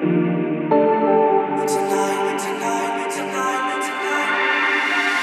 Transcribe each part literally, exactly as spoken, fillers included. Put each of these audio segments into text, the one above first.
Tonight, tonight, tonight, tonight.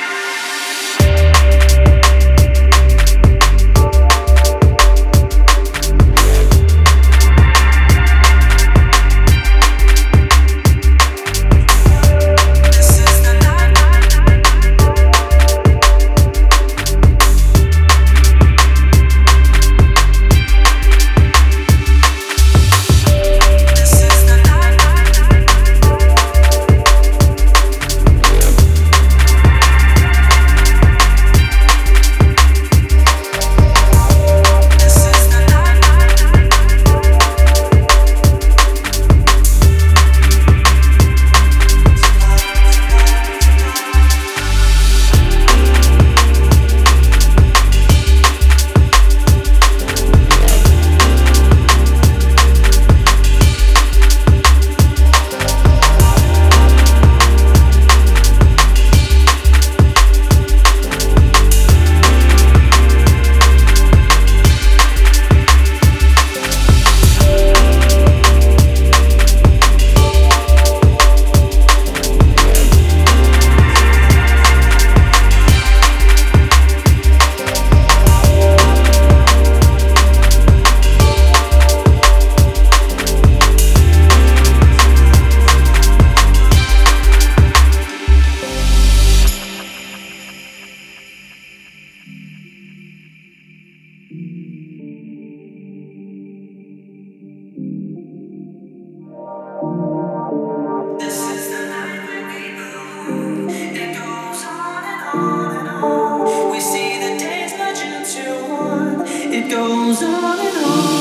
Goes on and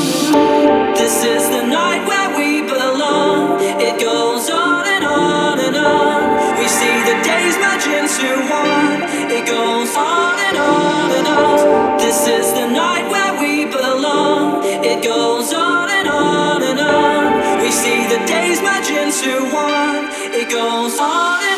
on. This is the night where we belong. It goes on and on and on. We see the days merge into one. It goes on and on and on. This is the night where we belong. It goes on and on and on. We see the days merge into one. It goes on and on.